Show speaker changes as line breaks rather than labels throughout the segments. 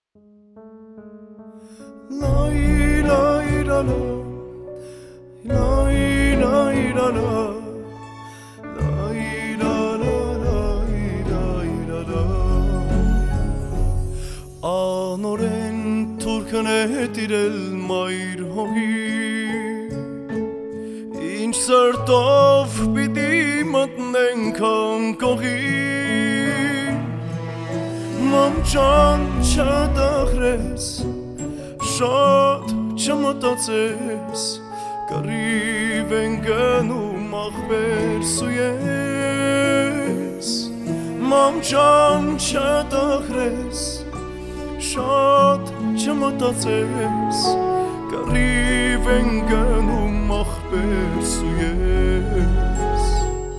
La la la la, la la la la, la la la la. Anoren turkane tirel mair hohi, inch sartov bidi matnen kan kohi. Mamchan chadachres. Շատ չմտածես, կռիվ են գնում աղբերս ու ես Մամ ջան չդախրես, շատ չմտածես, կռիվ են գնում աղբերս ու ես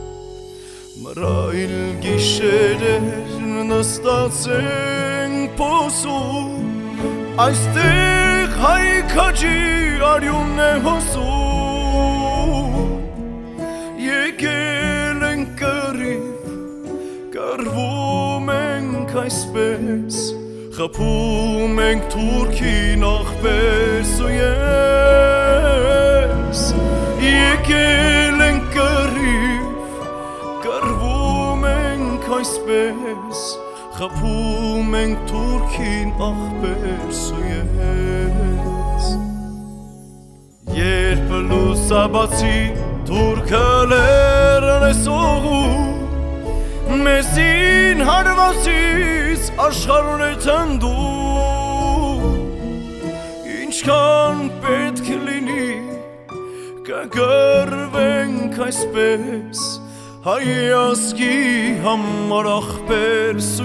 Մռայլ գիշերեր նստած ենք փոսում Այստեղ հայքաջի արյունն է հոսում Եկել ենք կռիվ, կռվում ենք այսպես Խփում ենք թուրքին աղբերս ու ես Եկել ենք կռիվ, կռվում ենք այսպես Խփում ենք թուրքին աղբերս ու ես Երբ լուսաբացի թուրքը լերն է սողում Մեզին հարվածից աշխարհն է թնդում Ինչքան պետք լինի կգրվենք այսպես Հայ ազգի համար աղբերս ու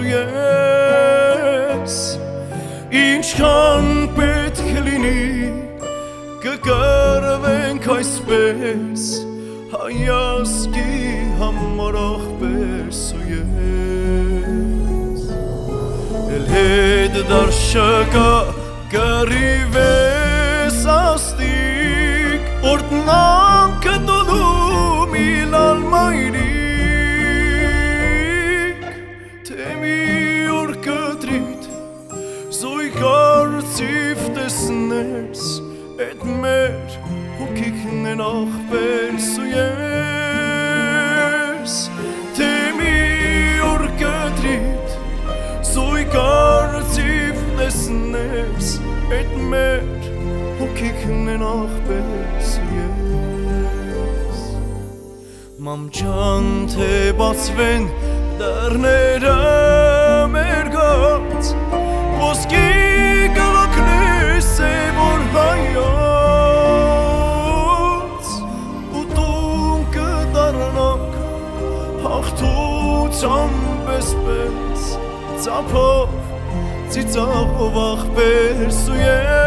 ես Ինչքան պետք լինի կգրվենք այսպես Հայ ազգի համար աղբերս ու ես Էլ հետ դար շկա կռիվ ես աստիկ Օրտնամքը դոլում իլալ մայրի Զույգարցիվ տեսնես, էդ մեր հոգիքն են աղբերս ու ես Թե մի օր կտրիտ, զույգարցիվ տեսնես, էդ մեր հոգիքն են աղբերս ու ես Մամ ջան թե բացվեն դռները մեր գած Ոսկի գլոքնես է որ հայոց ու տուն կդառնանք հաղթությամբ էսպես ծափով ծիծաղով աղբերս ու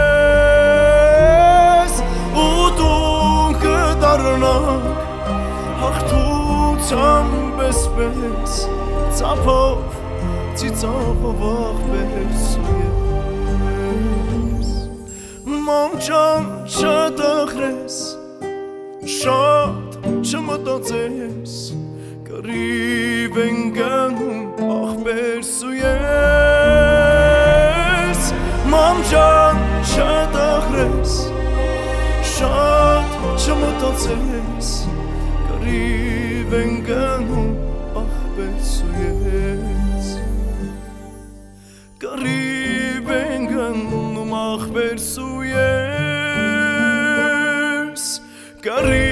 ես ու տուն կդառնանք հաղթությամբ էսպես ծափով ծիծաղով աղբերս ու ես Մամ ջան չդախրես, շատ չմտածես Կռիվ են գնում աղբերս ու ես Մամ ջան չդախրես, շատ չմտածես Կռիվ են գնում աղբերս ու ես Կռիվ են գնում աղբերս ու ես